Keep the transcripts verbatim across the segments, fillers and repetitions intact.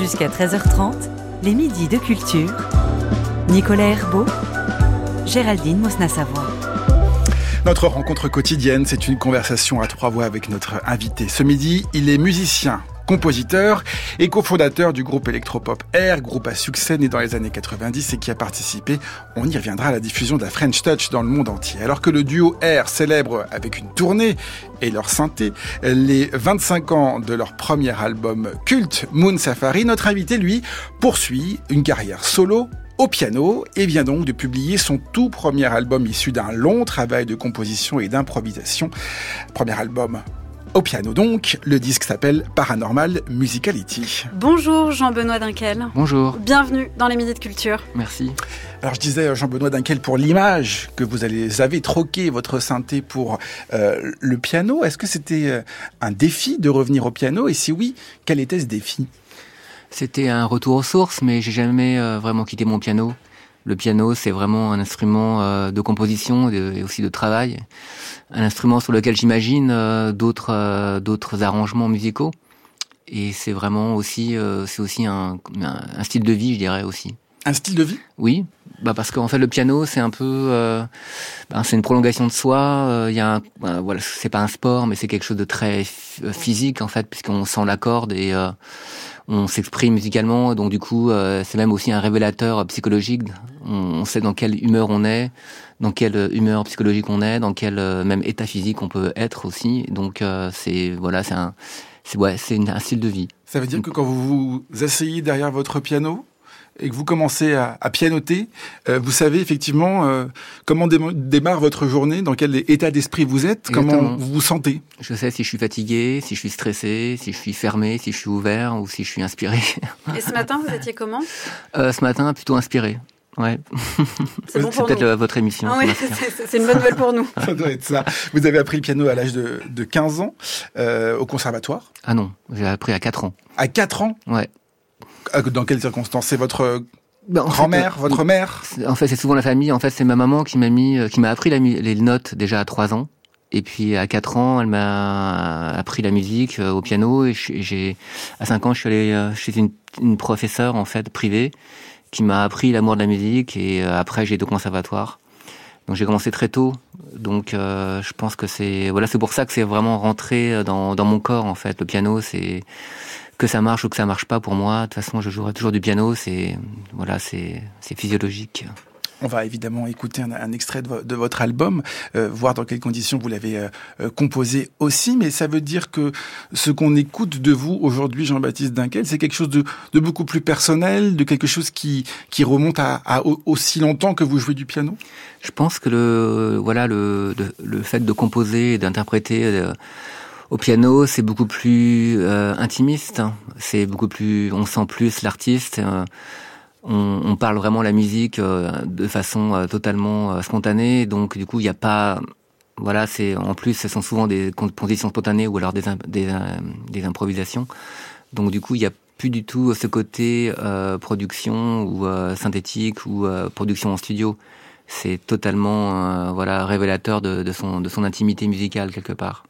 Jusqu'à treize heures trente, les midis de culture. Nicolas Herbeau, Géraldine Mosna-Savoie. Notre rencontre quotidienne, c'est une conversation à trois voix avec notre invité. Ce midi, il est musicien, compositeur et cofondateur du groupe électropop Air, groupe à succès né dans les années quatre-vingt-dix et qui a participé, on y reviendra, à la diffusion de la French Touch dans le monde entier. Alors que le duo Air célèbre avec une tournée et leur synthé les vingt-cinq ans de leur premier album culte, Moon Safari, notre invité, lui, poursuit une carrière solo au piano et vient donc de publier son tout premier album issu d'un long travail de composition et d'improvisation. Premier album au piano donc, le disque s'appelle Paranormal Musicality. Bonjour Jean-Benoît Dinkel. Bonjour. Bienvenue dans les Midis de Culture. Merci. Alors je disais Jean-Benoît Dinkel, pour l'image que vous avez troqué votre synthé pour euh, le piano, est-ce que c'était un défi de revenir au piano et si oui, quel était ce défi ? C'était un retour aux sources, mais j'ai jamais euh, vraiment quitté mon piano. Le piano, c'est vraiment un instrument euh, de composition de, et aussi de travail. Un instrument sur lequel j'imagine euh, d'autres euh, d'autres arrangements musicaux. Et c'est vraiment aussi euh, c'est aussi un, un, un style de vie, je dirais aussi. Un style de vie ? Oui, bah parce qu'en fait le piano c'est un peu euh, bah, c'est une prolongation de soi. Il euh, y a un, bah, voilà, c'est pas un sport, mais c'est quelque chose de très f- physique en fait, puisqu'on sent la corde et euh, on s'exprime musicalement, donc du coup, euh, c'est même aussi un révélateur psychologique. On, on sait dans quelle humeur on est, dans quelle humeur psychologique on est, dans quel euh, même état physique on peut être aussi. Donc euh, c'est voilà, c'est un, c'est ouais, c'est une, un style de vie. Ça veut dire que quand vous vous asseyez derrière votre piano et que vous commencez à, à pianoter, euh, vous savez effectivement euh, comment dé- démarre votre journée, dans quel état d'esprit vous êtes, Exactement. Comment vous vous sentez. Je sais si je suis fatigué, si je suis stressé, si je suis fermé, si je suis ouvert ou si je suis inspiré. Et ce matin, vous étiez comment ? euh, Ce matin, plutôt inspiré. Ouais. C'est bon pour peut-être nous. le, votre émission. Ah oui, c'est, c'est une bonne nouvelle pour nous. Ça doit être ça. Vous avez appris le piano à l'âge de, de quinze ans euh, au conservatoire. Ah non, j'ai appris à quatre ans. À quatre ans ? Ouais. Dans quelles circonstances ? C'est votre Ben, en grand-mère, fait, euh, votre mère ? En fait, c'est souvent la famille. En fait, c'est ma maman qui m'a mis, euh, qui m'a appris la, les notes déjà à trois ans. Et puis à quatre ans, elle m'a appris la musique euh, au piano. Et j'ai, à cinq ans, je suis allé euh, chez une, une professeure en fait privée qui m'a appris l'amour de la musique. Et euh, après, j'ai été au conservatoire. Donc j'ai commencé très tôt. Donc euh, je pense que c'est voilà, c'est pour ça que c'est vraiment rentré dans dans mon corps en fait. Le piano, c'est que ça marche ou que ça marche pas pour moi. De toute façon, je jouerai toujours du piano. C'est voilà, c'est c'est physiologique. On va évidemment écouter un, un extrait de, vo- de votre album, euh, voir dans quelles conditions vous l'avez euh, euh, composé aussi. Mais ça veut dire que ce qu'on écoute de vous aujourd'hui, Jean-Baptiste Dinkel, c'est quelque chose de, de beaucoup plus personnel, de quelque chose qui, qui remonte à, à aussi longtemps que vous jouez du piano. Je pense que le voilà le le, le fait de composer et d'interpréter euh, au piano, c'est beaucoup plus euh, intimiste. C'est beaucoup plus, on sent plus l'artiste. Euh, on, on parle vraiment la musique euh, de façon euh, totalement euh, spontanée. Donc du coup, il n'y a pas, voilà, c'est en plus, ce sont souvent des compositions spontanées ou alors des des, des improvisations. Donc du coup, il n'y a plus du tout ce côté euh, production ou euh, synthétique ou euh, production en studio. C'est totalement euh, voilà révélateur de, de son de son intimité musicale quelque part.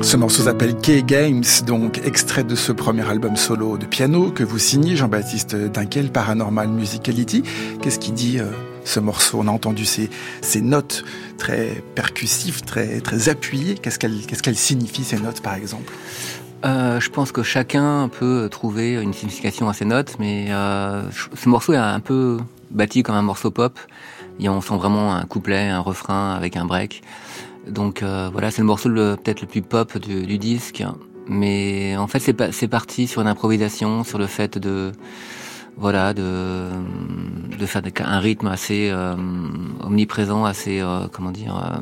Ce morceau s'appelle K-Games, donc extrait de ce premier album solo de piano que vous signez, Jean-Baptiste Dinkel, Paranormal Musicality. Qu'est-ce qu'il dit euh, ce morceau? On a entendu ces, ces notes très percussives, très, très appuyées. Qu'est-ce qu'elles, qu'est-ce qu'elles signifient, ces notes, par exemple? Euh, je pense que chacun peut trouver une signification à ces notes, mais euh, ce morceau est un peu bâti comme un morceau pop. Et on sent vraiment un couplet, un refrain avec un break. Donc euh, voilà, c'est le morceau le, peut-être le plus pop du, du disque. Mais en fait, c'est, pas, c'est parti sur une improvisation, sur le fait de voilà de de faire un rythme assez euh, omniprésent, assez euh, comment dire. Euh,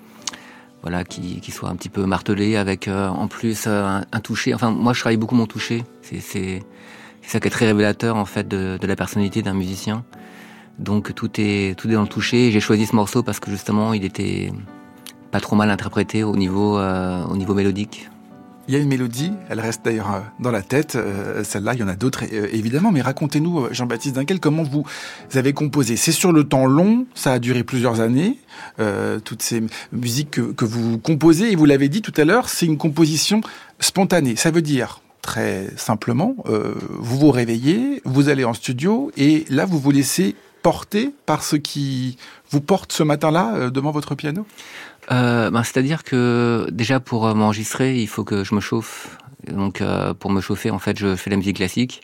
Voilà, qui, qui soit un petit peu martelé avec euh, en plus euh, un, un toucher. Enfin, moi, je travaille beaucoup mon toucher. C'est, c'est, c'est ça qui est très révélateur en fait de, de la personnalité d'un musicien. Donc tout est tout est dans le toucher. J'ai choisi ce morceau parce que justement, il était pas trop mal interprété au niveau euh, au niveau mélodique. Il y a une mélodie, elle reste d'ailleurs dans la tête, euh, celle-là, il y en a d'autres euh, évidemment, mais racontez-nous, Jean-Baptiste Dinkel, comment vous avez composé. C'est sur le temps long, ça a duré plusieurs années, euh, toutes ces musiques que, que vous composez, et vous l'avez dit tout à l'heure, c'est une composition spontanée. Ça veut dire, très simplement, euh, vous vous réveillez, vous allez en studio, et là vous vous laissez porter par ce qui vous porte ce matin-là euh, devant votre piano? Euh, ben, c'est-à-dire que déjà pour euh, m'enregistrer, il faut que je me chauffe. Donc euh, pour me chauffer, en fait, je fais de la musique classique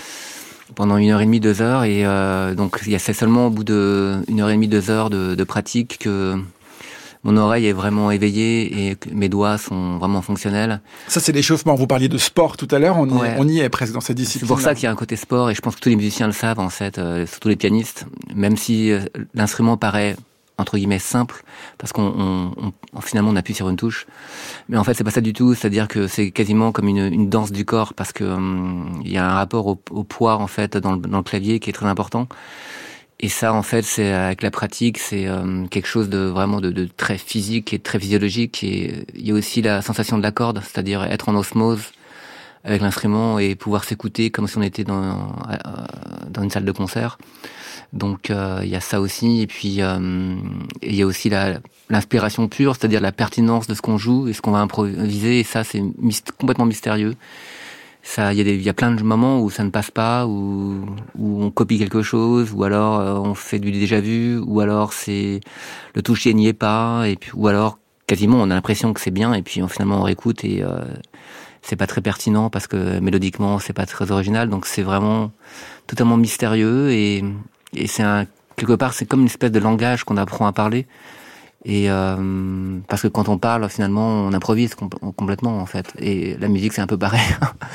pendant une heure et demie, deux heures, et euh, donc il y a c'est seulement au bout de une heure et demie, deux heures de, de pratique que mon oreille est vraiment éveillée et que mes doigts sont vraiment fonctionnels. Ça, c'est l'échauffement. Vous parliez de sport tout à l'heure. On y, ouais. est, on y est presque dans cette discipline. C'est pour ça qu'il y a un côté sport, et je pense que tous les musiciens le savent en fait, euh, surtout les pianistes, même si euh, l'instrument paraît entre guillemets simple, parce qu'on on, on, finalement on appuie sur une touche, mais en fait c'est pas ça du tout. C'est-à-dire que c'est quasiment comme une, une danse du corps, parce que hum, il y a un rapport au, au poids en fait dans le, dans le clavier qui est très important. Et ça en fait c'est avec la pratique, c'est hum, quelque chose de vraiment de, de très physique et très physiologique. Et il y a aussi la sensation de la corde, c'est-à-dire être en osmose avec l'instrument et pouvoir s'écouter comme si on était dans dans une salle de concert. Donc il euh, y a ça aussi, et puis il euh, y a aussi la, l'inspiration pure, c'est-à-dire la pertinence de ce qu'on joue et ce qu'on va improviser, et ça c'est myst- complètement mystérieux. Ça, il y a des, il y a plein de moments où ça ne passe pas, où où on copie quelque chose, ou alors euh, on fait du déjà vu, ou alors c'est le toucher n'y est pas, et puis ou alors quasiment on a l'impression que c'est bien, et puis on, finalement on réécoute et euh, c'est pas très pertinent parce que mélodiquement c'est pas très original. Donc c'est vraiment totalement mystérieux, et Et c'est un, quelque part, c'est comme une espèce de langage qu'on apprend à parler. Et euh, parce que quand on parle, finalement, on improvise com- complètement, en fait. Et la musique, c'est un peu pareil.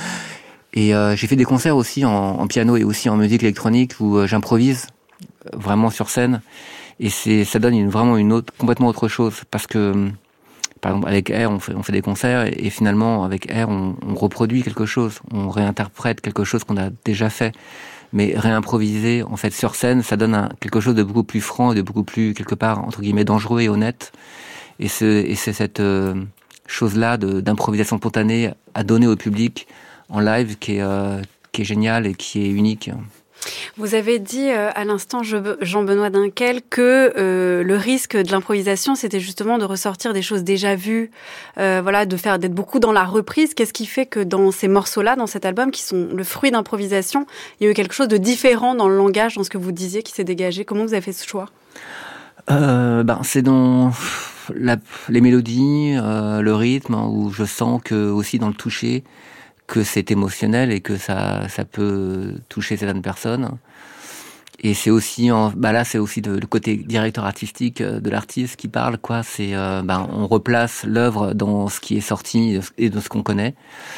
Et euh, j'ai fait des concerts aussi en, en piano et aussi en musique électronique où euh, j'improvise vraiment sur scène. Et c'est, ça donne une, vraiment une autre, complètement autre chose. Parce que, par exemple, avec Air, on fait, on fait des concerts, et, et finalement, avec Air, on, on reproduit quelque chose. On réinterprète quelque chose qu'on a déjà fait. Mais réimproviser en fait sur scène, ça donne un, quelque chose de beaucoup plus franc et de beaucoup plus quelque part entre guillemets dangereux et honnête. Et c'est, et c'est cette euh, chose-là de, d'improvisation spontanée à donner au public en live qui est, euh, qui est géniale et qui est unique. Vous avez dit euh, à l'instant, Jean-Benoît Dinkel, que euh, le risque de l'improvisation, c'était justement de ressortir des choses déjà vues, euh, voilà, de faire d'être beaucoup dans la reprise. Qu'est-ce qui fait que dans ces morceaux-là, dans cet album, qui sont le fruit d'improvisation, il y a eu quelque chose de différent dans le langage, dans ce que vous disiez, qui s'est dégagé? Comment vous avez fait ce choix? euh, ben, C'est dans la, les mélodies, euh, le rythme, hein, où je sens que aussi dans le toucher, que c'est émotionnel et que ça ça peut toucher certaines personnes. Et c'est aussi en, bah là c'est aussi de, le côté directeur artistique de l'artiste qui parle, quoi. C'est euh, bah, on replace l'œuvre dans ce qui est sorti et dans ce qu'on connaît,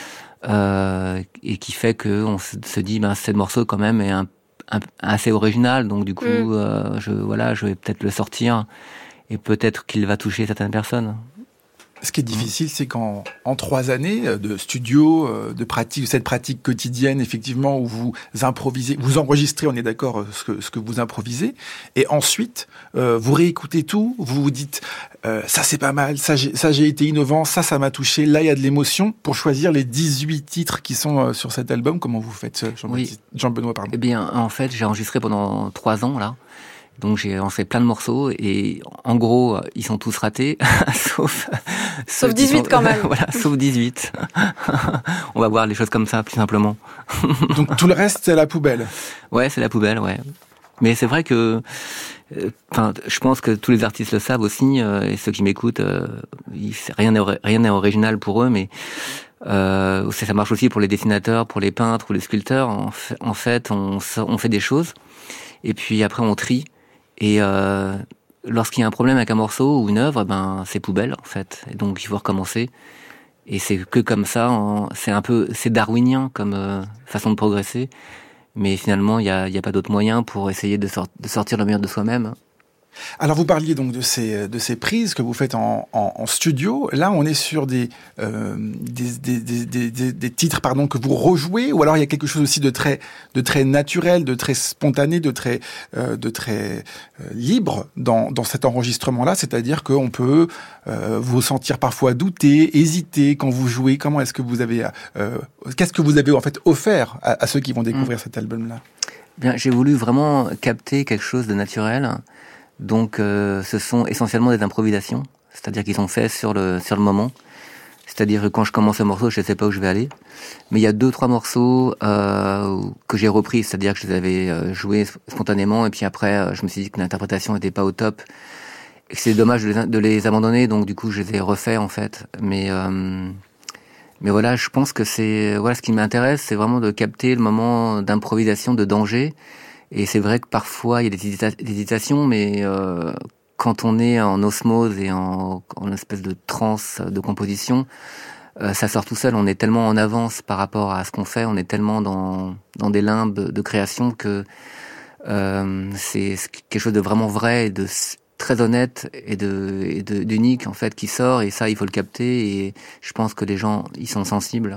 euh, et qui fait que on se dit ben bah, ce morceau quand même est un, un, assez original, donc du coup mm. euh, je voilà je vais peut-être le sortir et peut-être qu'il va toucher certaines personnes. Ce qui est difficile, c'est qu'en en trois années de studio, de pratique, cette pratique quotidienne, effectivement, où vous improvisez, vous enregistrez, on est d'accord, ce que, ce que vous improvisez, et ensuite, euh, vous réécoutez tout, vous vous dites, euh, ça c'est pas mal, ça j'ai, ça j'ai été innovant, ça ça m'a touché, là il y a de l'émotion, pour choisir les dix-huit titres qui sont euh, sur cet album. Comment vous faites, Jean-Benoît, oui. Jean-Benoît, pardon? Eh bien, en fait, j'ai enregistré pendant trois ans, là. Donc j'ai lancé plein de morceaux et en gros ils sont tous ratés, sauf sauf dix-huit sont, quand même. Voilà, sauf dix-huit. On va voir les choses comme ça plus simplement. Donc tout le reste c'est la poubelle. Ouais, c'est la poubelle, ouais. Mais c'est vrai que, enfin, euh, je pense que tous les artistes le savent aussi euh, et ceux qui m'écoutent, euh, ils, rien n'est rien n'est original pour eux, mais euh, ça marche aussi pour les dessinateurs, pour les peintres ou les sculpteurs. En fait, en fait on, on fait des choses et puis après on trie. Et euh, lorsqu'il y a un problème avec un morceau ou une œuvre, ben c'est poubelle en fait. Et donc il faut recommencer. Et c'est que comme ça, en, c'est un peu, c'est darwinien comme euh, façon de progresser. Mais finalement, il y a, y a pas d'autre moyen pour essayer de, sort, de sortir le meilleur de soi-même. Alors vous parliez donc de ces de ces prises que vous faites en, en, en studio. Là, on est sur des, euh, des, des, des, des, des titres pardon que vous rejouez, ou alors il y a quelque chose aussi de très de très naturel, de très spontané, de très euh, de très euh, libre dans dans cet enregistrement-là. C'est-à-dire qu'on peut euh, vous sentir parfois douter, hésiter quand vous jouez. Comment est-ce que vous avez euh, qu'est-ce que vous avez en fait offert à, à ceux qui vont découvrir mmh. cet album-là? Bien, j'ai voulu vraiment capter quelque chose de naturel. Donc, euh, ce sont essentiellement des improvisations, c'est-à-dire qu'ils sont faits sur le sur le moment. C'est-à-dire que quand je commence un morceau, je ne sais pas où je vais aller. Mais il y a deux, trois morceaux euh, que j'ai repris, c'est-à-dire que je les avais euh, joués spontanément, et puis après, euh, je me suis dit que l'interprétation n'était pas au top, et que c'est dommage de les, de les abandonner, donc du coup, je les ai refaits en fait. Mais euh, mais voilà, je pense que c'est voilà ce qui m'intéresse, c'est vraiment de capter le moment d'improvisation, de danger. Et c'est vrai que parfois il y a des, hésita- des hésitations, mais euh, quand on est en osmose et en, en espèce de transe de composition, euh, ça sort tout seul. On est tellement en avance par rapport à ce qu'on fait, on est tellement dans dans des limbes de création que euh, c'est quelque chose de vraiment vrai, et de très honnête et de et de d'unique en fait qui sort. Et ça, il faut le capter. Et je pense que les gens ils sont sensibles.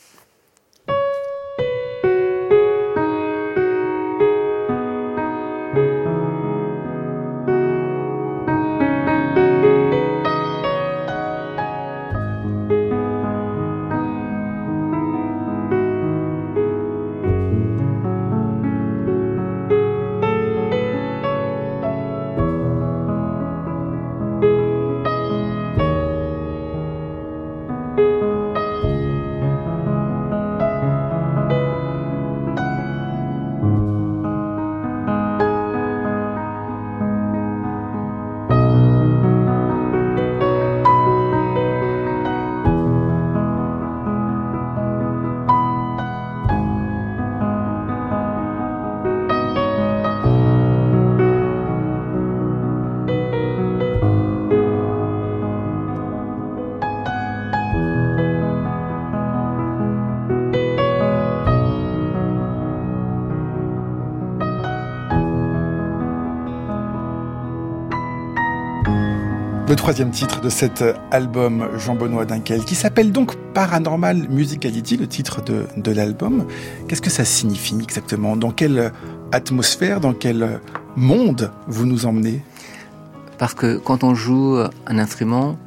Le troisième titre de cet album Jean-Benoît Dunkel, qui s'appelle donc Paranormal Musicality, le titre de, de l'album. Qu'est-ce que ça signifie exactement? Dans quelle atmosphère, dans quel monde vous nous emmenez? Parce que quand on joue un instrument,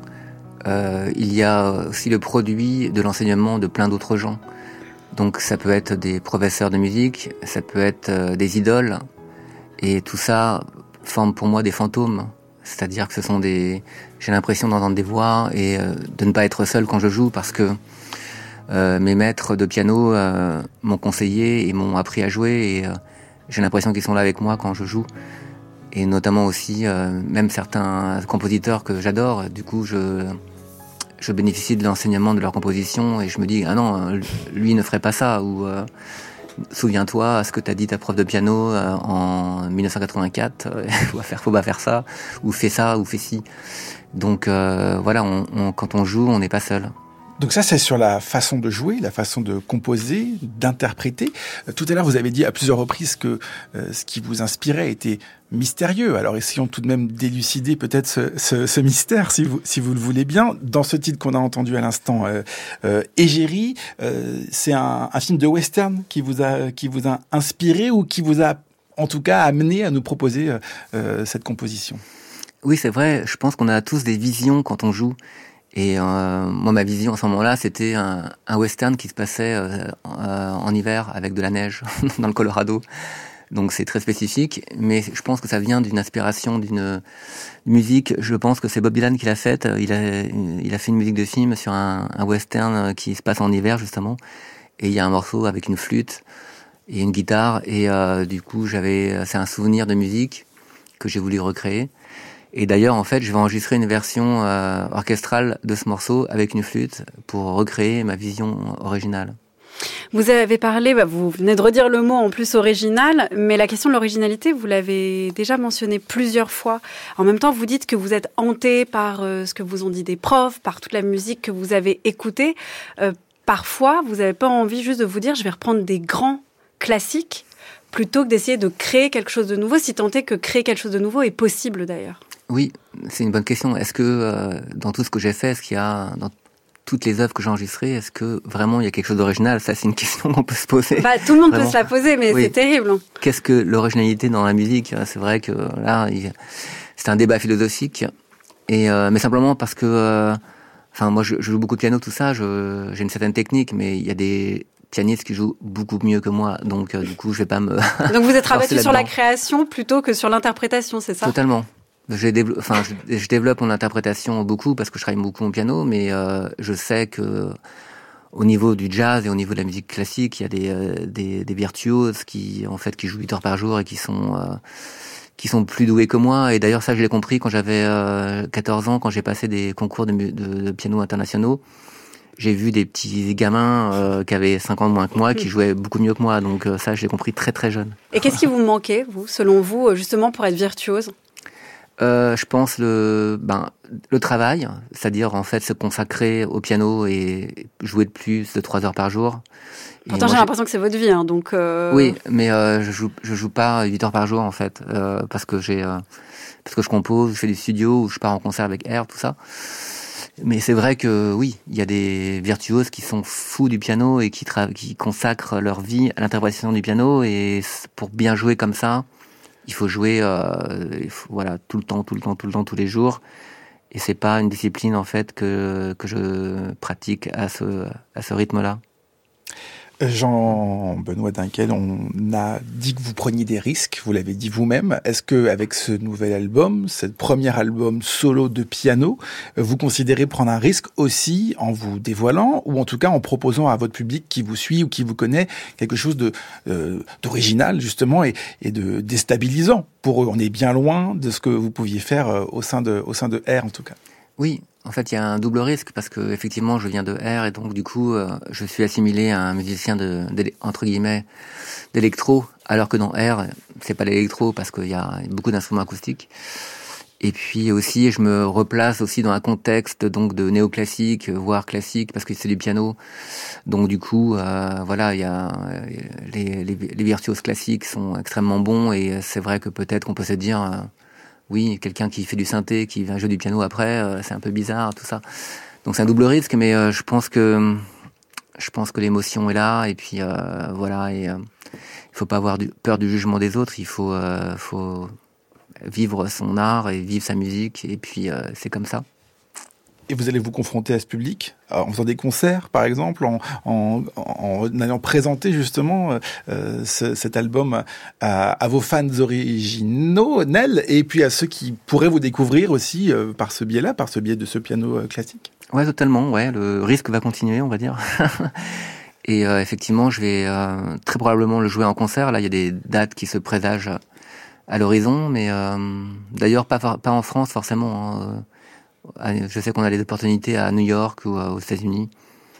euh, il y a aussi le produit de l'enseignement de plein d'autres gens. Donc ça peut être des professeurs de musique, ça peut être euh, des idoles, et tout ça forme pour moi des fantômes. C'est-à-dire que ce sont des, j'ai l'impression d'entendre des voix et euh, de ne pas être seul quand je joue, parce que euh, mes maîtres de piano euh, m'ont conseillé et m'ont appris à jouer, et euh, j'ai l'impression qu'ils sont là avec moi quand je joue. Et notamment aussi, euh, même certains compositeurs que j'adore, du coup je, je bénéficie de l'enseignement de leur composition, et je me dis, ah non, lui ne ferait pas ça, ou euh, souviens-toi ce que t'as dit ta prof de piano euh, en dix-neuf cent quatre-vingt-quatre, euh, faut pas faire, faut pas faire ça, ou fais ça, ou fais ci. Donc euh, voilà, on, on, quand on joue, on n'est pas seul. Donc ça, c'est sur la façon de jouer, la façon de composer, d'interpréter. Tout à l'heure, vous avez dit à plusieurs reprises que euh, ce qui vous inspirait était mystérieux. Alors essayons tout de même d'élucider peut-être ce, ce, ce mystère, si vous, si vous le voulez bien. Dans ce titre qu'on a entendu à l'instant, euh, euh, Égérie, euh, c'est un, un film de western qui vous a, qui vous a inspiré, ou qui vous a en tout cas amené à nous proposer euh, cette composition? Oui, c'est vrai. Je pense qu'on a tous des visions quand on joue. Et euh, moi, ma vision à ce moment-là, c'était un, un western qui se passait euh, euh, en hiver avec de la neige dans le Colorado. Donc c'est très spécifique, mais je pense que ça vient d'une inspiration d'une musique. Je pense que c'est Bob Dylan qui l'a faite. Il a, il a fait une musique de film sur un, un western qui se passe en hiver justement. Et il y a un morceau avec une flûte et une guitare. Et euh, du coup, j'avais, c'est un souvenir de musique que j'ai voulu recréer. Et d'ailleurs, en fait, je vais enregistrer une version euh, orchestrale de ce morceau avec une flûte pour recréer ma vision originale. Vous avez parlé, bah vous venez de redire le mot en plus original, mais la question de l'originalité, vous l'avez déjà mentionné plusieurs fois. En même temps, vous dites que vous êtes hanté par euh, ce que vous ont dit des profs, par toute la musique que vous avez écoutée. Euh, parfois, vous n'avez pas envie juste de vous dire, je vais reprendre des grands classiques, plutôt que d'essayer de créer quelque chose de nouveau, si tant est que créer quelque chose de nouveau est possible d'ailleurs. Oui, c'est une bonne question. Est-ce que euh, dans tout ce que j'ai fait, est-ce qu'il y a... Dans toutes les œuvres que j'ai enregistrées, est-ce que vraiment il y a quelque chose d'original? Ça, c'est une question qu'on peut se poser. Bah, tout le monde vraiment. peut se la poser, mais oui. C'est terrible. Qu'est-ce que l'originalité dans la musique? C'est vrai que là, il... c'est un débat philosophique. Et euh, mais simplement parce que, euh... enfin, moi, je, je joue beaucoup de piano, tout ça. Je... J'ai une certaine technique, mais il y a des pianistes qui jouent beaucoup mieux que moi, donc euh, du coup, je vais pas me. Donc vous êtes rabattu sur la création plutôt que sur l'interprétation, c'est ça? Totalement. J'ai dévelop... enfin, je, je développe mon interprétation beaucoup parce que je travaille beaucoup au piano, mais euh, je sais que au niveau du jazz et au niveau de la musique classique, il y a des, euh, des, des virtuoses qui, en fait, qui jouent huit heures par jour et qui sont euh, qui sont plus doués que moi. Et d'ailleurs, ça, je l'ai compris quand j'avais euh, quatorze ans, quand j'ai passé des concours de, de, de piano internationaux. J'ai vu des petits gamins euh, qui avaient cinq ans de moins que moi, qui jouaient beaucoup mieux que moi. Donc euh, ça, je l'ai compris très très jeune. Et qu'est-ce qui vous manquait, vous, selon vous, justement, pour être virtuose? Euh, je pense le ben le travail, c'est-à-dire en fait se consacrer au piano et jouer de plus de trois heures par jour. Pourtant moi, j'ai l'impression que c'est votre vie, hein, donc. Euh... Oui, mais euh, je joue je joue pas huit heures par jour en fait, euh, parce que j'ai euh, parce que je compose, je fais du studio, ou je pars en concert avec Air, tout ça. Mais c'est vrai que oui, il y a des virtuoses qui sont fous du piano et qui tra- qui consacrent leur vie à l'interprétation du piano, et pour bien jouer comme ça, il faut jouer, euh, il faut, voilà, tout le temps, tout le temps, tout le temps, tous les jours. Et c'est pas une discipline en fait que que je pratique à ce à ce rythme-là. Jean-Benoît Dinkel, on a dit que vous preniez des risques, vous l'avez dit vous-même. Est-ce que avec ce nouvel album, ce premier album solo de piano, vous considérez prendre un risque aussi en vous dévoilant, ou en tout cas en proposant à votre public qui vous suit ou qui vous connaît quelque chose de euh, d'original justement et, et de déstabilisant pour eux? On est bien loin de ce que vous pouviez faire euh, au sein de au sein de R en tout cas. Oui. En fait, il y a un double risque parce que effectivement, je viens de R et donc du coup, euh, je suis assimilé à un musicien de, de entre guillemets d'électro, alors que dans R, c'est pas l'électro parce qu'il y a beaucoup d'instruments acoustiques. Et puis aussi, je me replace aussi dans un contexte donc de néoclassique, voire classique, parce que c'est du piano. Donc du coup, euh, voilà, il y a les, les, les virtuoses classiques sont extrêmement bons et c'est vrai que peut-être qu'on peut se dire. Euh, Oui, quelqu'un qui fait du synthé, qui vient jouer du piano après, euh, c'est un peu bizarre, tout ça. Donc c'est un double risque, mais euh, je pense que je pense que l'émotion est là, et puis euh, voilà, et euh, il faut pas avoir du, peur du jugement des autres. Il faut euh, faut vivre son art et vivre sa musique, et puis euh, c'est comme ça. Et vous allez vous confronter à ce public en faisant des concerts, par exemple, en, en, en allant présenter justement euh, ce, cet album à, à vos fans originaux, Nel, et puis à ceux qui pourraient vous découvrir aussi euh, par ce biais-là, par ce biais de ce piano euh, classique. Ouais, totalement. Ouais, le risque va continuer, on va dire. Et euh, effectivement, je vais euh, très probablement le jouer en concert. Là, il y a des dates qui se présagent à l'horizon, mais euh, d'ailleurs pas pas en France forcément. Hein. Je sais qu'on a des opportunités à New York ou aux États-Unis.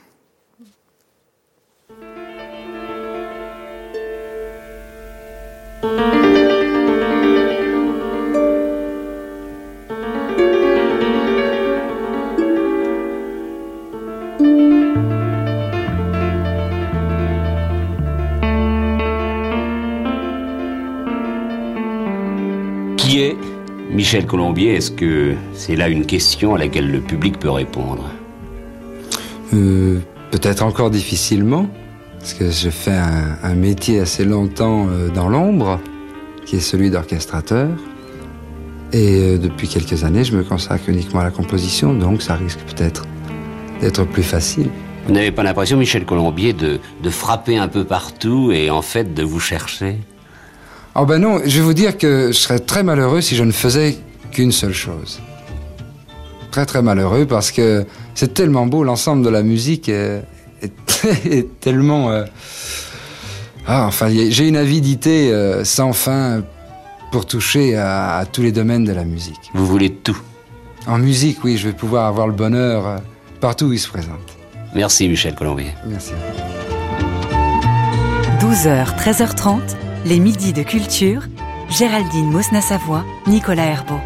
Qui est Michel Colombier? Est-ce que c'est là une question à laquelle le public peut répondre? euh, Peut-être encore difficilement, parce que je fais un, un métier assez longtemps euh, dans l'ombre, qui est celui d'orchestrateur. Et euh, depuis quelques années, je me consacre uniquement à la composition, donc ça risque peut-être d'être plus facile. Vous n'avez pas l'impression, Michel Colombier, de, de frapper un peu partout et en fait de vous chercher? Oh ben non, je vais vous dire que je serais très malheureux si je ne faisais qu'une seule chose. Très très malheureux parce que c'est tellement beau, l'ensemble de la musique est, est, est tellement... Euh... Ah, enfin, j'ai une avidité euh, sans fin pour toucher à, à tous les domaines de la musique. Vous voulez tout? En musique, oui, je vais pouvoir avoir le bonheur euh, partout où il se présente. Merci Michel Colombier. Merci. douze heures, treize heures trente, les midis de culture. Géraldine Mosna-Savoie, Nicolas Herbeau.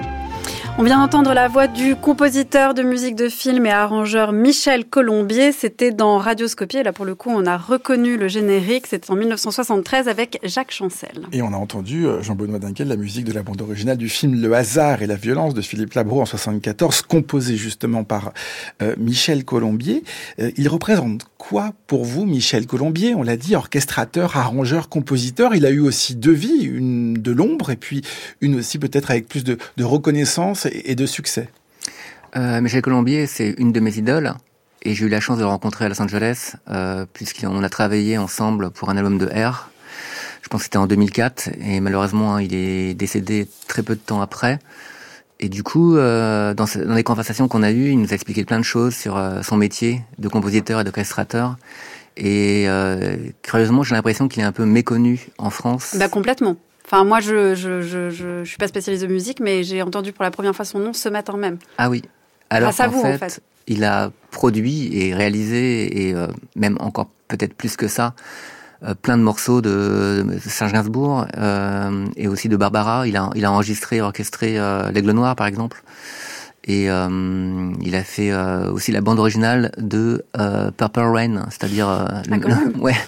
On vient d'entendre la voix du compositeur de musique de film et arrangeur Michel Colombier. C'était dans Radioscopie. Et là, pour le coup, on a reconnu le générique. C'était en dix-neuf cent soixante-treize avec Jacques Chancel. Et on a entendu Jean-Benoît Dinquel, la musique de la bande originale du film Le hasard et la violence de Philippe Labro en soixante-quatorze, composée justement par euh, Michel Colombier. Euh, il représente quoi pour vous, Michel Colombier? On l'a dit, orchestrateur, arrangeur, compositeur. Il a eu aussi deux vies, une de l'ombre et puis une aussi peut-être avec plus de, de reconnaissance et de succès. Euh, Michel Colombier, c'est une de mes idoles et j'ai eu la chance de le rencontrer à Los Angeles euh, puisqu'on a travaillé ensemble pour un album de R. Je pense que c'était en deux mille quatre et malheureusement il est décédé très peu de temps après. Et du coup, euh, dans, dans les conversations qu'on a eues, il nous a expliqué plein de choses sur euh, son métier de compositeur et d'orchestrateur. Et euh, curieusement, j'ai l'impression qu'il est un peu méconnu en France. Bah complètement. Enfin, moi, je je, je, je, je suis pas spécialiste de musique, mais j'ai entendu pour la première fois son nom ce matin même. Ah oui. Alors Grâce à en vous, fait, en fait, il a produit et réalisé, et euh, même encore peut-être plus que ça, euh, plein de morceaux de, de Serge Gainsbourg euh, et aussi de Barbara. Il a, il a enregistré et orchestré euh, L'Aigle Noir, par exemple. Et euh, il a fait euh, aussi la bande originale de euh, Purple Rain, c'est-à-dire euh, ah, le, ouais,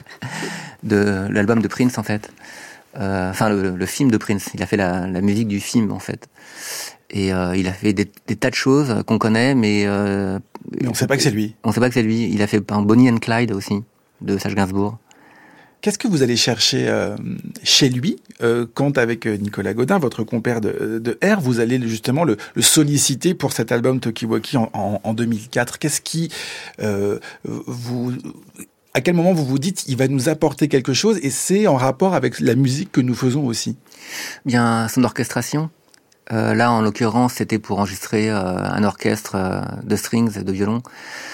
de l'album de Prince, en fait. Enfin, euh, le, le film de Prince. Il a fait la, la musique du film, en fait. Et euh, il a fait des, des tas de choses qu'on connaît, mais... Euh, mais on ne sait pas que c'est lui. On ne sait pas que c'est lui. Il a fait un Bonnie and Clyde aussi, de Serge Gainsbourg. Qu'est-ce que vous allez chercher euh, chez lui euh, quand, avec Nicolas Godin, votre compère de, de R, vous allez justement le, le solliciter pour cet album Talkie-Walkie en, en, en deux mille quatre? Qu'est-ce qui euh, vous... À quel moment vous vous dites il va nous apporter quelque chose et c'est en rapport avec la musique que nous faisons aussi? Bien, son orchestration. Euh, là, en l'occurrence, c'était pour enregistrer euh, un orchestre euh, de strings et de violon.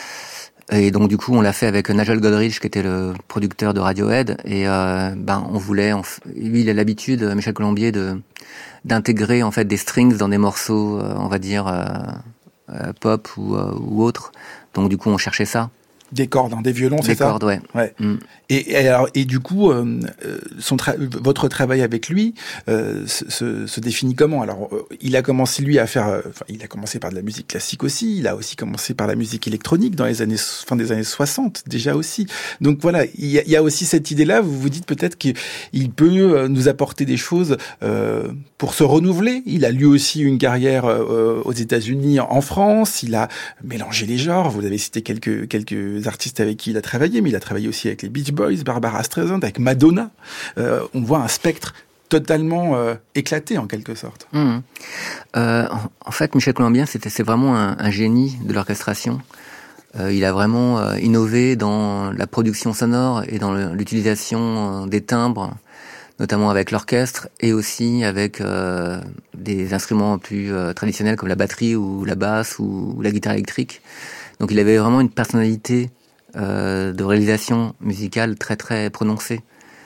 Et donc, du coup, on l'a fait avec Nigel Godrich, qui était le producteur de Radiohead. Et euh, ben, on voulait, on f... lui, il a l'habitude, Michel Colombier, de d'intégrer en fait des strings dans des morceaux, euh, on va dire euh, euh, pop ou, euh, ou autres. Donc, du coup, on cherchait ça. Des cordes, hein, des violons, c'est ça? Des cordes, ouais. ouais. Mm. Et, et alors, et du coup, euh, son tra- votre travail avec lui euh, se, se, se définit comment? Alors, euh, il a commencé lui à faire, euh, enfin, il a commencé par de la musique classique aussi. Il a aussi commencé par la musique électronique dans les années fin des années soixante déjà aussi. Donc voilà, il y a, il y a aussi cette idée-là. Vous vous dites peut-être qu'il peut nous apporter des choses euh, pour se renouveler. Il a lui aussi une carrière euh, aux États-Unis, en France. Il a mélangé les genres. Vous avez cité quelques quelques artistes avec qui il a travaillé, mais il a travaillé aussi avec les Beach Boys, Barbara Streisand, avec Madonna. Euh, on voit un spectre totalement euh, éclaté en quelque sorte. Mmh. Euh, en fait, Michel Colombier, c'était, c'est vraiment un, un génie de l'orchestration. Euh, il a vraiment euh, innové dans la production sonore et dans le, l'utilisation des timbres, notamment avec l'orchestre et aussi avec euh, des instruments plus euh, traditionnels comme la batterie ou la basse ou, ou la guitare électrique. Donc il avait vraiment une personnalité euh, de réalisation musicale très très prononcée.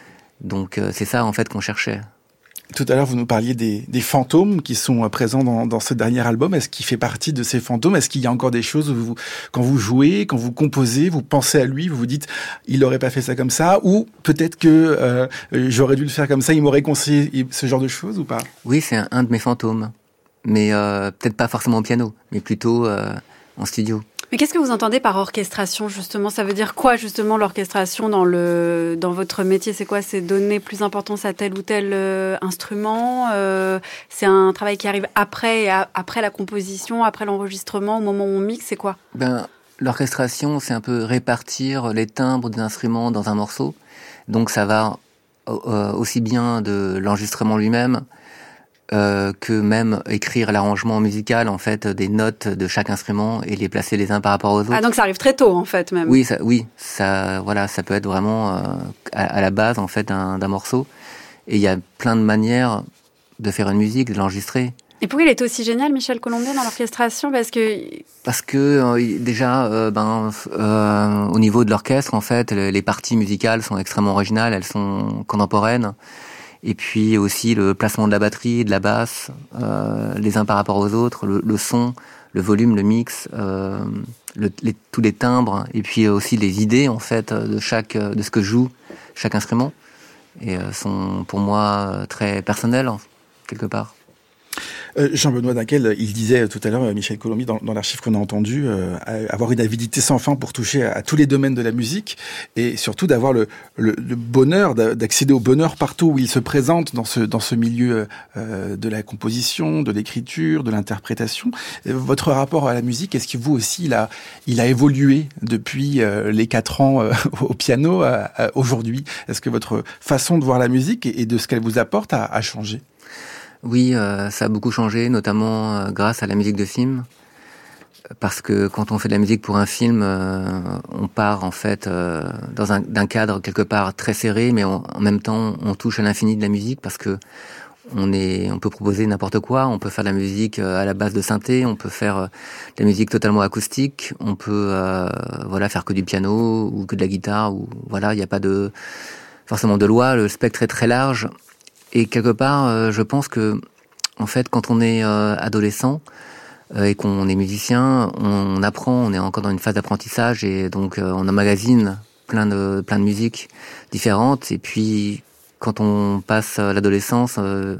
Donc euh, c'est ça en fait qu'on cherchait. Tout à l'heure, vous nous parliez des, des fantômes qui sont présents dans, dans ce dernier album. Est-ce qu'il fait partie de ces fantômes? Est-ce qu'il y a encore des choses où vous, quand vous jouez, quand vous composez, vous pensez à lui, vous vous dites il aurait pas fait ça comme ça, ou peut-être que euh, j'aurais dû le faire comme ça, il m'aurait conseillé ce genre de choses ou pas? Oui, c'est un, un de mes fantômes, mais euh, peut-être pas forcément au piano, mais plutôt euh, en studio. Mais qu'est-ce que vous entendez par orchestration, justement? Ça veut dire quoi, justement, l'orchestration dans le dans votre métier? C'est quoi? C'est donner plus d'importance à tel ou tel euh, instrument? euh, C'est un travail qui arrive après, à, après la composition, après l'enregistrement, au moment où on mixe, c'est quoi? Ben, l'orchestration, c'est un peu répartir les timbres des instruments dans un morceau. Donc ça va euh, aussi bien de l'enregistrement lui-même, Euh, que même écrire l'arrangement musical, en fait, des notes de chaque instrument et les placer les uns par rapport aux autres. Ah, donc ça arrive très tôt, en fait, même. Oui, ça, oui, ça, voilà, ça peut être vraiment euh, à, à la base, en fait, d'un, d'un morceau. Et il y a plein de manières de faire une musique, de l'enregistrer. Et pourquoi il est aussi génial, Michel Colombier, dans l'orchestration? Parce que parce que euh, déjà, euh, ben, euh, au niveau de l'orchestre, en fait, les parties musicales sont extrêmement originales, elles sont contemporaines. Et puis aussi le placement de la batterie, de la basse, euh, les uns par rapport aux autres, le, le son, le volume, le mix, euh, le, les, tous les timbres, et puis aussi les idées en fait de chaque, de ce que joue chaque instrument, et euh, sont pour moi très personnels quelque part. Euh, Jean-Benoît Dunquel, il disait tout à l'heure, Michel Colombier, dans, dans l'archive qu'on a entendu, euh, avoir une avidité sans fin pour toucher à, à tous les domaines de la musique et surtout d'avoir le, le, le bonheur, d'accéder au bonheur partout où il se présente dans ce, dans ce milieu euh, de la composition, de l'écriture, de l'interprétation. Votre rapport à la musique, est-ce que vous aussi, il a, il a évolué depuis euh, les quatre ans euh, au piano à, à aujourd'hui? Est-ce que votre façon de voir la musique et, et de ce qu'elle vous apporte a, a changé? Oui, euh, ça a beaucoup changé, notamment euh, grâce à la musique de film. Parce que quand on fait de la musique pour un film, euh, on part en fait euh, dans un d'un cadre quelque part très serré, mais on, en même temps on touche à l'infini de la musique parce que on est, on peut proposer n'importe quoi. On peut faire de la musique à la base de synthé, on peut faire de la musique totalement acoustique, on peut euh, voilà faire que du piano ou que de la guitare. Ou voilà, il n'y a pas de forcément de loi. Le spectre est très large. Et quelque part, euh, je pense que, en fait, quand on est euh, adolescent euh, et qu'on est musicien, on, on apprend, on est encore dans une phase d'apprentissage et donc euh, on emmagasine plein de plein de musiques différentes. Et puis, quand on passe l'adolescence, euh,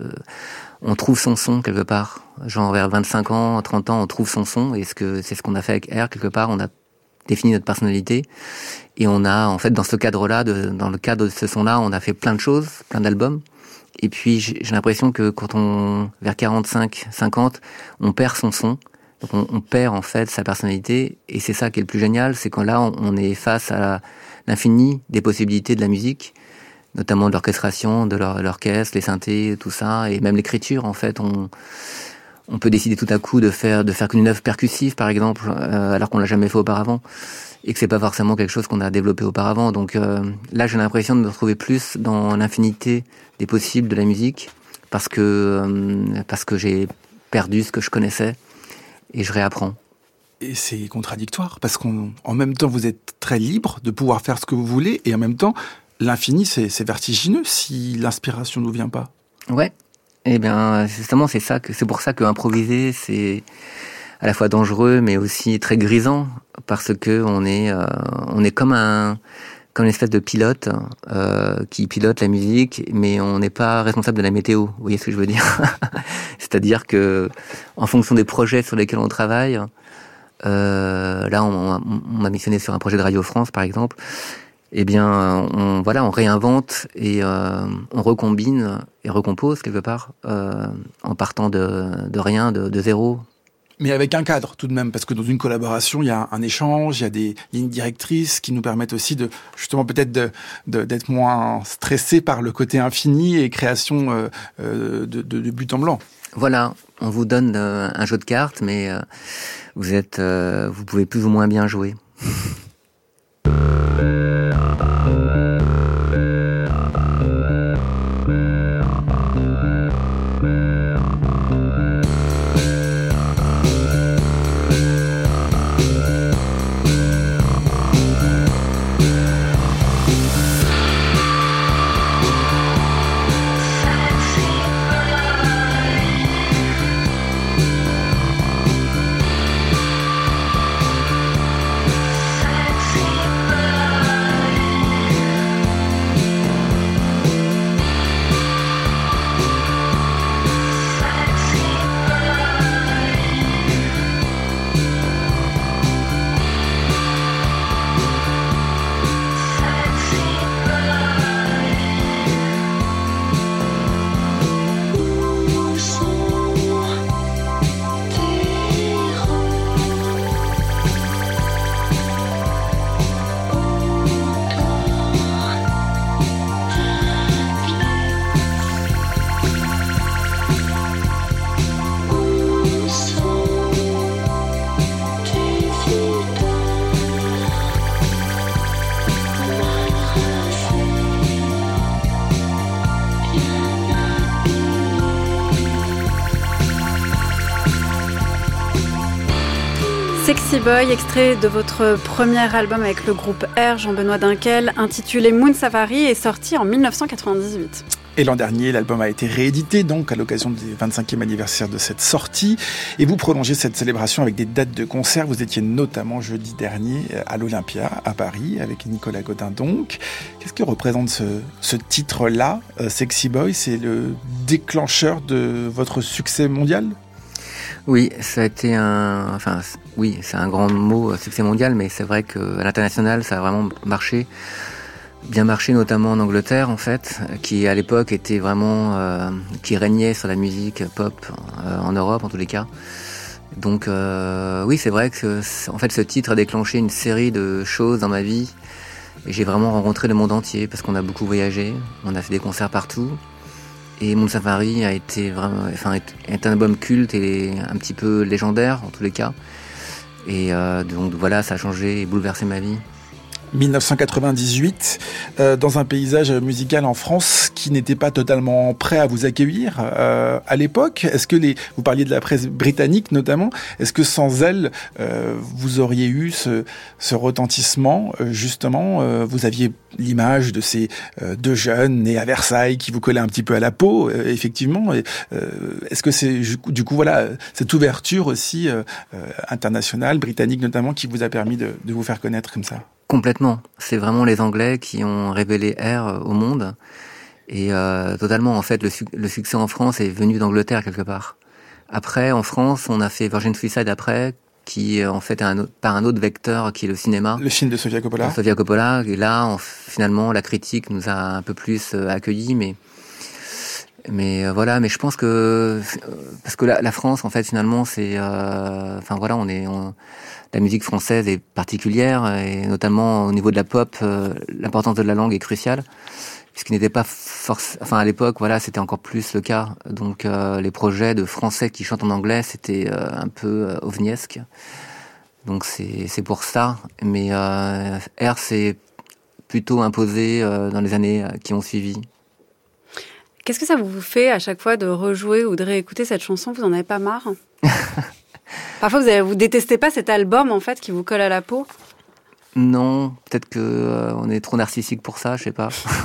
on trouve son son quelque part. Genre vers vingt-cinq ans, trente ans, on trouve son son. Et ce que c'est ce qu'on a fait avec R quelque part. On a défini notre personnalité et on a, en fait, dans ce cadre-là, de, dans le cadre de ce son-là, on a fait plein de choses, plein d'albums. Et puis j'ai l'impression que quand on vers quarante-cinq, cinquante, on perd son son, donc on, on perd en fait sa personnalité. Et c'est ça qui est le plus génial, c'est quand là on, on est face à l'infini des possibilités de la musique, notamment de l'orchestration, de l'orchestre, les synthés, tout ça, et même l'écriture. En fait, on on peut décider tout à coup de faire de faire qu'une œuvre percussive, par exemple, euh, alors qu'on l'a jamais fait auparavant. Et que c'est pas forcément quelque chose qu'on a développé auparavant. Donc euh, là, j'ai l'impression de me retrouver plus dans l'infinité des possibles de la musique, parce que euh, parce que j'ai perdu ce que je connaissais et je réapprends. Et c'est contradictoire, parce qu'en même temps, vous êtes très libre de pouvoir faire ce que vous voulez, et en même temps, l'infini, c'est, c'est vertigineux si l'inspiration ne nous vient pas. Ouais. Eh bien, justement, c'est ça que c'est pour ça que improviser, c'est à la fois dangereux, mais aussi très grisant, parce que on est, euh, on est comme un, comme une espèce de pilote euh, qui pilote la musique, mais on n'est pas responsable de la météo. Vous voyez ce que je veux dire? C'est-à-dire que, en fonction des projets sur lesquels on travaille, euh, là, on, on m'a missionné sur un projet de Radio France, par exemple. Eh bien, on, voilà, on réinvente et euh, on recombine et recompose quelque part euh, en partant de, de rien, de, de zéro. Mais avec un cadre tout de même, parce que dans une collaboration, il y a un échange, il y a des lignes directrices qui nous permettent aussi de, justement, peut-être de, de, d'être moins stressé par le côté infini et création euh, euh, de, de, de but en blanc. Voilà, on vous donne euh, un jeu de cartes, mais euh, vous êtes, euh, vous pouvez plus ou moins bien jouer. Silence. Sexy Boy, extrait de votre premier album avec le groupe R, Jean-Benoît Dunkel, intitulé Moon Safari, est sorti en dix-neuf cent quatre-vingt-dix-huit. Et l'an dernier, l'album a été réédité, donc à l'occasion du vingt-cinquième anniversaire de cette sortie. Et vous prolongez cette célébration avec des dates de concert. Vous étiez notamment jeudi dernier à l'Olympia, à Paris, avec Nicolas Godin donc. Qu'est-ce que représente ce, ce titre-là, euh, Sexy Boy? C'est le déclencheur de votre succès mondial? Oui, ça a été un... Enfin, oui, c'est un grand mot, succès mondial, mais c'est vrai qu'à l'international, ça a vraiment marché. Bien marché, notamment en Angleterre, en fait, qui à l'époque était vraiment... Euh, qui régnait sur la musique pop euh, en Europe, en tous les cas. Donc, euh, oui, c'est vrai que en fait, ce titre a déclenché une série de choses dans ma vie. Et j'ai vraiment rencontré le monde entier, parce qu'on a beaucoup voyagé, on a fait des concerts partout. Et Moon Safari a été vraiment... Enfin, est un album culte et un petit peu légendaire, en tous les cas. Et euh, donc, voilà, ça a changé et bouleversé ma vie. dix-neuf cent quatre-vingt-dix-huit, euh, dans un paysage musical en France qui n'était pas totalement prêt à vous accueillir euh, à l'époque. Est-ce que les, vous parliez de la presse britannique notamment, est-ce que sans elle, euh, vous auriez eu ce, ce retentissement euh, justement euh, vous aviez l'image de ces euh, deux jeunes nés à Versailles qui vous collaient un petit peu à la peau, euh, effectivement. Et, euh, est-ce que c'est du coup voilà cette ouverture aussi euh, euh, internationale, britannique notamment, qui vous a permis de, de vous faire connaître comme ça? Complètement. C'est vraiment les Anglais qui ont révélé R au monde. Et euh, totalement, en fait, le, su- le succès en France est venu d'Angleterre quelque part. Après, en France, on a fait Virgin Suicide après, qui en fait est un autre, par un autre vecteur qui est le cinéma. Le film de Sofia Coppola. De Sofia Coppola. Et là, on, finalement, la critique nous a un peu plus euh, accueillis, mais mais euh, voilà. Mais je pense que euh, parce que la, la France, en fait, finalement, c'est, euh, enfin voilà, on est. On, La musique française est particulière, et notamment au niveau de la pop, euh, l'importance de la langue est cruciale, puisqu'il n'était pas forcément... Enfin, à l'époque, voilà, c'était encore plus le cas. Donc, euh, les projets de Français qui chantent en anglais, c'était euh, un peu euh, ovniesque. Donc, c'est, c'est pour ça. Mais euh, R s'est plutôt imposé euh, dans les années qui ont suivi. Qu'est-ce que ça vous fait à chaque fois de rejouer ou de réécouter cette chanson? Vous en avez pas marre? Parfois, vous, avez, vous détestez pas cet album, en fait, qui vous colle à la peau? Non, peut-être que euh, on est trop narcissique pour ça, je sais pas.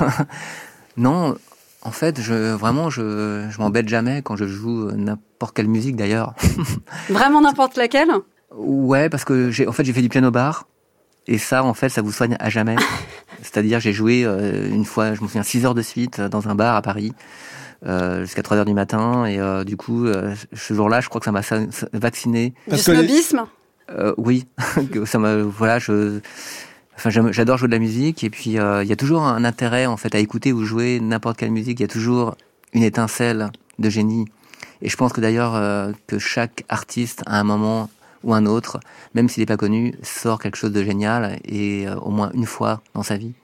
Non, en fait, je vraiment, je, je m'embête jamais quand je joue n'importe quelle musique, d'ailleurs. Vraiment n'importe laquelle? Ouais, parce que j'ai, en fait, j'ai fait du piano bar, et ça, en fait, ça vous soigne à jamais. C'est-à-dire, j'ai joué euh, une fois, je me souviens, six heures de suite dans un bar à Paris. Euh, jusqu'à trois heures du matin, et euh, du coup euh, ce jour-là je crois que ça m'a vacciné. Du snobisme? euh, Oui, ça m'a, voilà, je, enfin j'adore jouer de la musique, et puis il euh, y a toujours un intérêt en fait à écouter ou jouer n'importe quelle musique. Il y a toujours une étincelle de génie, et je pense que d'ailleurs euh, que chaque artiste à un moment ou un autre, même s'il n'est pas connu, sort quelque chose de génial, et euh, au moins une fois dans sa vie.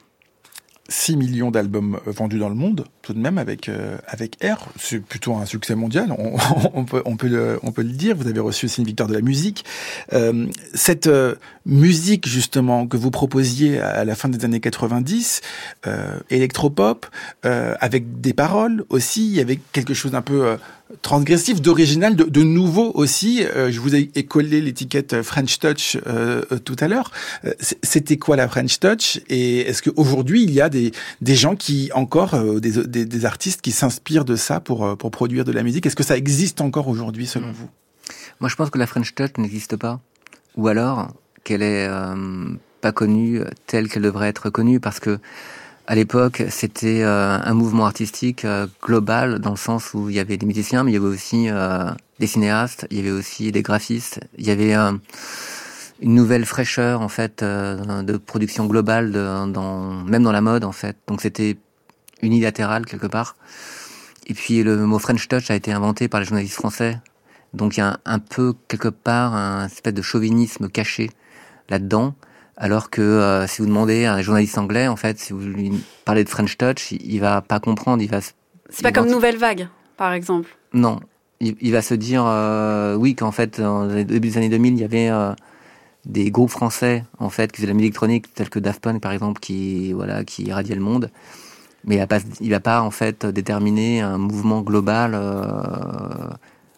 six millions d'albums vendus dans le monde, tout de même, avec euh, avec R. C'est plutôt un succès mondial, on, on, peut, on, peut le, on peut le dire. Vous avez reçu aussi une victoire de la musique. Euh, cette euh, musique, justement, que vous proposiez à la fin des années quatre-vingt-dix, euh, électropop, euh, avec des paroles aussi, il y avait quelque chose d'un peu... Euh, transgressif, d'original, de, de nouveau aussi. Euh, je vous ai collé l'étiquette French Touch euh, tout à l'heure. Euh, c'était quoi la French Touch? Et est-ce qu'aujourd'hui, il y a des, des gens qui, encore, euh, des, des, des artistes qui s'inspirent de ça pour, pour produire de la musique? Est-ce que ça existe encore aujourd'hui, selon vous? Moi, je pense que la French Touch n'existe pas. Ou alors qu'elle est euh, pas connue telle qu'elle devrait être connue, parce que à l'époque, c'était euh, un mouvement artistique euh, global, dans le sens où il y avait des musiciens, mais il y avait aussi euh, des cinéastes, il y avait aussi des graphistes, il y avait euh, une nouvelle fraîcheur en fait euh, de production globale, de, dans, même dans la mode en fait. Donc c'était unilatéral quelque part. Et puis le mot French Touch a été inventé par les journalistes français. Donc il y a un, un peu quelque part un espèce de chauvinisme caché là-dedans. Alors que euh, si vous demandez à un journaliste anglais, en fait, si vous lui parlez de French Touch, il, il va pas comprendre. Il va. C'est pas comme Nouvelle Vague, par exemple. Non, il, il va se dire euh, oui qu'en fait, au début des années deux mille, il y avait euh, des groupes français en fait qui faisaient de la musique électronique, tels que Daft Punk par exemple, qui voilà, qui irradiaient le monde. Mais il va pas, il va pas en fait déterminer un mouvement global. Euh,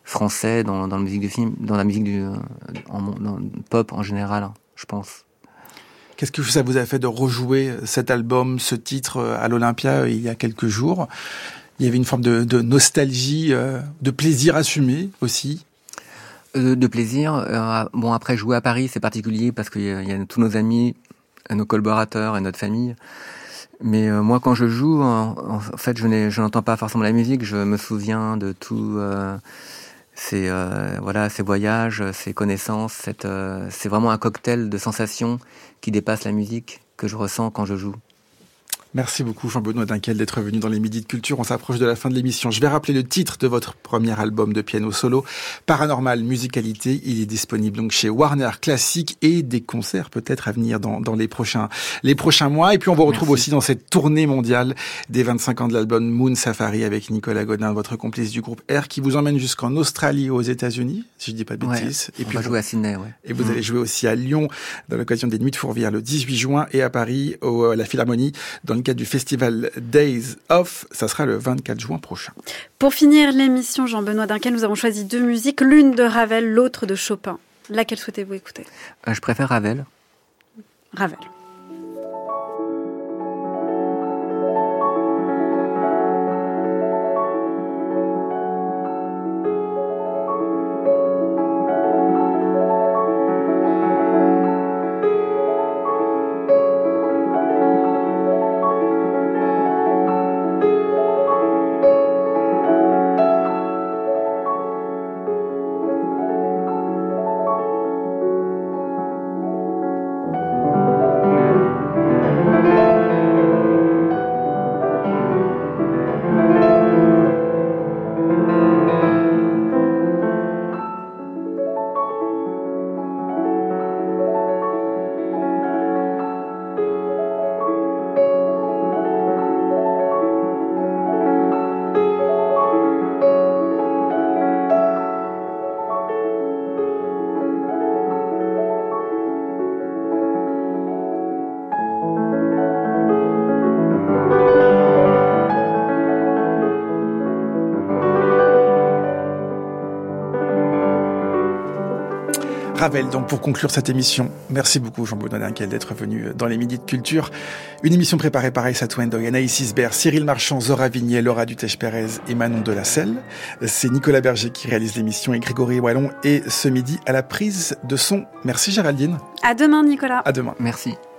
français dans, dans la musique du film, dans la musique du en, dans le pop en général, je pense. Qu'est-ce que ça vous a fait de rejouer cet album, ce titre à l'Olympia il y a quelques jours? Il y avait une forme de, de nostalgie, de plaisir assumé aussi. De, de plaisir. Euh, bon, après, jouer à Paris, c'est particulier parce qu'il y a, il y a tous nos amis, nos collaborateurs et notre famille. Mais euh, moi, quand je joue, en, en fait, je, n'ai, je n'entends pas forcément la musique. Je me souviens de tout, euh, ces, euh, voilà, ces voyages, ces connaissances. Cette, euh, c'est vraiment un cocktail de sensations qui dépasse la musique que je ressens quand je joue. Merci beaucoup Jean-Benoît Dinkel d'être venu dans les Midis de Culture. On s'approche de la fin de l'émission. Je vais rappeler le titre de votre premier album de piano solo, Paranormal Musicalité. Il est disponible donc chez Warner Classic et des concerts peut-être à venir dans, dans les prochains, les prochains mois. Et puis on vous retrouve Merci. aussi dans cette tournée mondiale des vingt-cinq ans de l'album Moon Safari avec Nicolas Godin, votre complice du groupe R, qui vous emmène jusqu'en Australie et aux États-Unis, si je dis pas de bêtises. Ouais, et on puis va vous, jouer à Sydney, ouais. Et vous mmh. allez jouer aussi à Lyon dans l'occasion des Nuits de Fourvière le dix-huit juin et à Paris au, à la Philharmonie dans le cadre du festival Days Off. Ça sera le vingt-quatre juin prochain. Pour finir l'émission, Jean-Benoît Dinkel, nous avons choisi deux musiques, l'une de Ravel, l'autre de Chopin. Laquelle souhaitez-vous écouter? euh, Je préfère Ravel. Ravel. Ravel, donc pour conclure cette émission, merci beaucoup Jean-Benoît Dinkel d'être venu dans les Midis de Culture. Une émission préparée par Aïssa Touendoy, Anaïs Isbert, Cyril Marchand, Zora Vignier, Laura Dutèche-Pérez et Manon Delacelle. C'est Nicolas Berger qui réalise l'émission et Grégory Wallon et ce midi à la prise de son. Merci Géraldine. À demain Nicolas. À demain. Merci.